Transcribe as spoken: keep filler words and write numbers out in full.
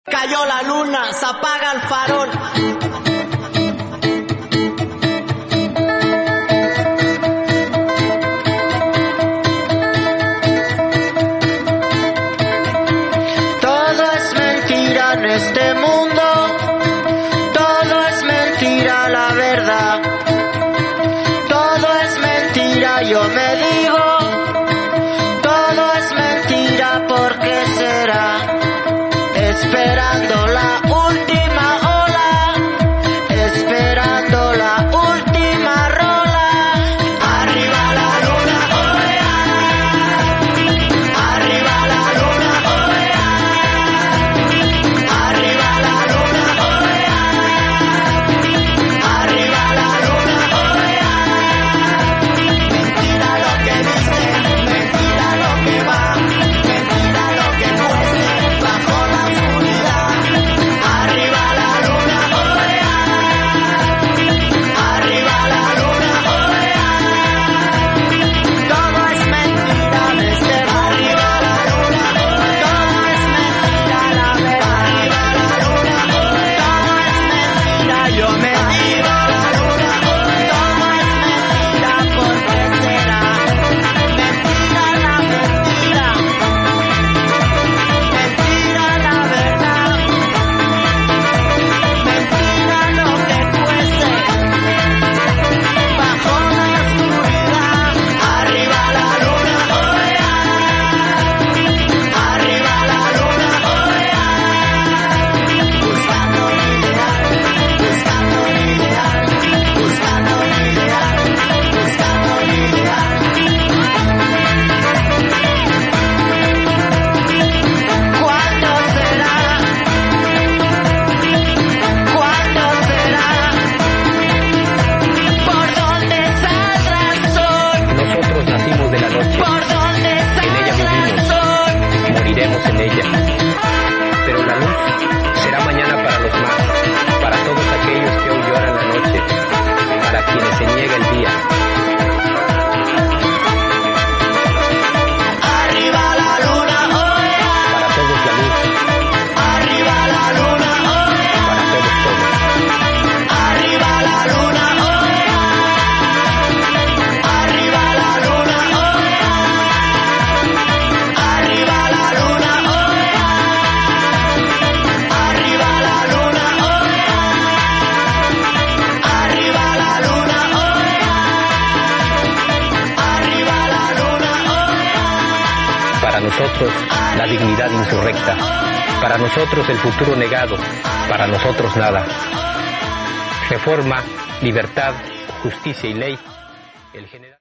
Cayó la luna, se apaga el farol. Todo es mentira en este mundo, todo es mentira, la verdad. Todo es mentira, yo me digo, todo es mentira, ¿por qué será? Esperando la última ola, esperando la última rola. Arriba la luna, oea. Arriba la luna, oea. Arriba la luna, oea. Arriba la luna, oea. Mentira lo que dice, mentira lo que va, mentira lo que cuece bajo la oscuridad. Arriba la luna, oea. Arriba la luna, oea. Todo es mentira desde arriba la luna, todo es mentira, la verdad. Arriba la luna, todo es mentira, yo me digo la luna, todo es mentira, ¿por qué será? Mentira la mentira, mentira la verdad, mentira lo que cuece bajo la oscuridad. Arriba la luna, oea. Arriba la luna, oea. Buscando mi ideal, buscando mi ideal, buscando mi ideal, buscando mi ideal. ¿Cuándo será? ¿Cuándo será? ¿Por dónde saldrá el sol? Nosotros nacimos de la noche, ¿Por dónde en ella saldrá el vivimos, sol? moriremos en ella. Pero la luz será mañana para los más, para todos aquellos que hoy lloran la noche, para quienes se niega el día. Arriba la luna, oea. Para todos la luz, Arriba la luna, oea. para todos todo. Arriba la luna, oea. Arriba la luna, oea. Arriba la luna, oea. Arriba la luna, oea. Arriba la luna, oea. Arriba la luna, oea. Para nosotros la dignidad insurrecta, para nosotros el futuro negado, para nosotros nada. Reforma, libertad, justicia y ley. El general